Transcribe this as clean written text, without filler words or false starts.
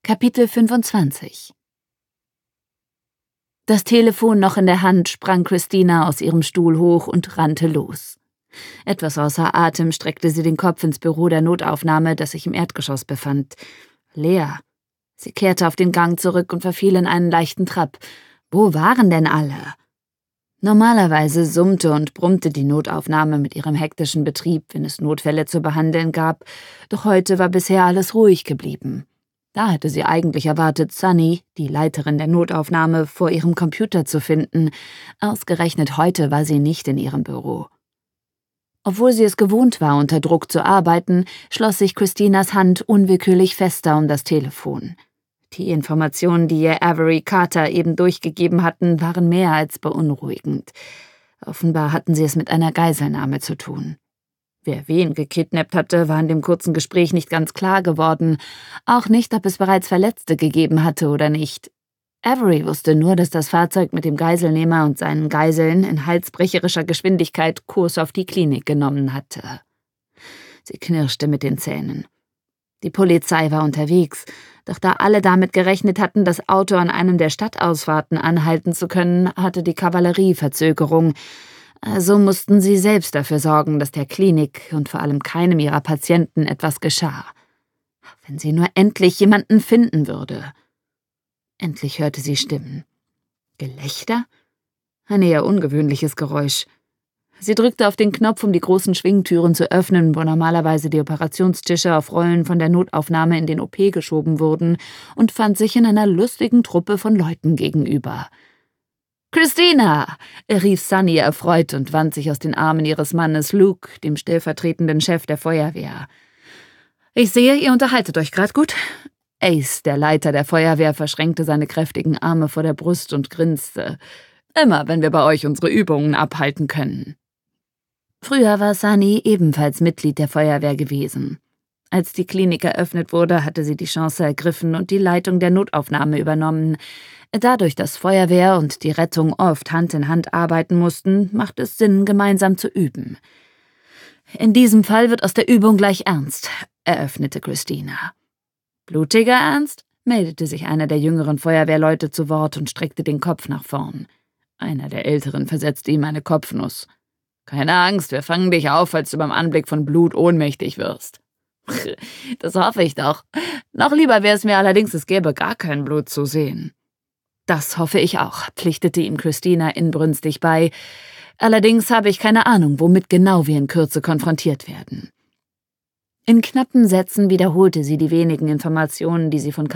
Kapitel 25. Das Telefon noch in der Hand, sprang Christina aus ihrem Stuhl hoch und rannte los. Etwas außer Atem streckte sie den Kopf ins Büro der Notaufnahme, das sich im Erdgeschoss befand. Leer. Sie kehrte auf den Gang zurück und verfiel in einen leichten Trab. Wo waren denn alle? Normalerweise summte und brummte die Notaufnahme mit ihrem hektischen Betrieb, wenn es Notfälle zu behandeln gab, doch heute war bisher alles ruhig geblieben. Da hatte sie eigentlich erwartet, Sunny, die Leiterin der Notaufnahme, vor ihrem Computer zu finden. Ausgerechnet heute war sie nicht in ihrem Büro. Obwohl sie es gewohnt war, unter Druck zu arbeiten, schloss sich Christinas Hand unwillkürlich fester um das Telefon. Die Informationen, die ihr Avery Carter eben durchgegeben hatten, waren mehr als beunruhigend. Offenbar hatten sie es mit einer Geiselnahme zu tun. Wer wen gekidnappt hatte, war in dem kurzen Gespräch nicht ganz klar geworden. Auch nicht, ob es bereits Verletzte gegeben hatte oder nicht. Avery wusste nur, dass das Fahrzeug mit dem Geiselnehmer und seinen Geiseln in halsbrecherischer Geschwindigkeit Kurs auf die Klinik genommen hatte. Sie knirschte mit den Zähnen. Die Polizei war unterwegs, doch da alle damit gerechnet hatten, das Auto an einem der Stadtausfahrten anhalten zu können, hatte die Kavallerie Verzögerung. Also mussten sie selbst dafür sorgen, dass der Klinik und vor allem keinem ihrer Patienten etwas geschah. Wenn sie nur endlich jemanden finden würde. Endlich hörte sie Stimmen. Gelächter? Ein eher ungewöhnliches Geräusch. Sie drückte auf den Knopf, um die großen Schwingtüren zu öffnen, wo normalerweise die Operationstische auf Rollen von der Notaufnahme in den OP geschoben wurden, und fand sich in einer lustigen Truppe von Leuten gegenüber. »Christina«, rief Sunny erfreut und wand sich aus den Armen ihres Mannes Luke, dem stellvertretenden Chef der Feuerwehr. »Ich sehe, ihr unterhaltet euch gerade gut?« Ace, der Leiter der Feuerwehr, verschränkte seine kräftigen Arme vor der Brust und grinste. »Immer, wenn wir bei euch unsere Übungen abhalten können.« Früher war Sunny ebenfalls Mitglied der Feuerwehr gewesen. Als die Klinik eröffnet wurde, hatte sie die Chance ergriffen und die Leitung der Notaufnahme übernommen. Dadurch, dass Feuerwehr und die Rettung oft Hand in Hand arbeiten mussten, macht es Sinn, gemeinsam zu üben. »In diesem Fall wird aus der Übung gleich ernst«, eröffnete Christina. »Blutiger Ernst?«, meldete sich einer der jüngeren Feuerwehrleute zu Wort und streckte den Kopf nach vorn. Einer der Älteren versetzte ihm eine Kopfnuss. »Keine Angst, wir fangen dich auf, falls du beim Anblick von Blut ohnmächtig wirst.« »Das hoffe ich doch. Noch lieber wäre es mir allerdings, es gäbe gar kein Blut zu sehen.« »Das hoffe ich auch«, pflichtete ihm Christina inbrünstig bei. »Allerdings habe ich keine Ahnung, womit genau wir in Kürze konfrontiert werden.« In knappen Sätzen wiederholte sie die wenigen Informationen, die sie von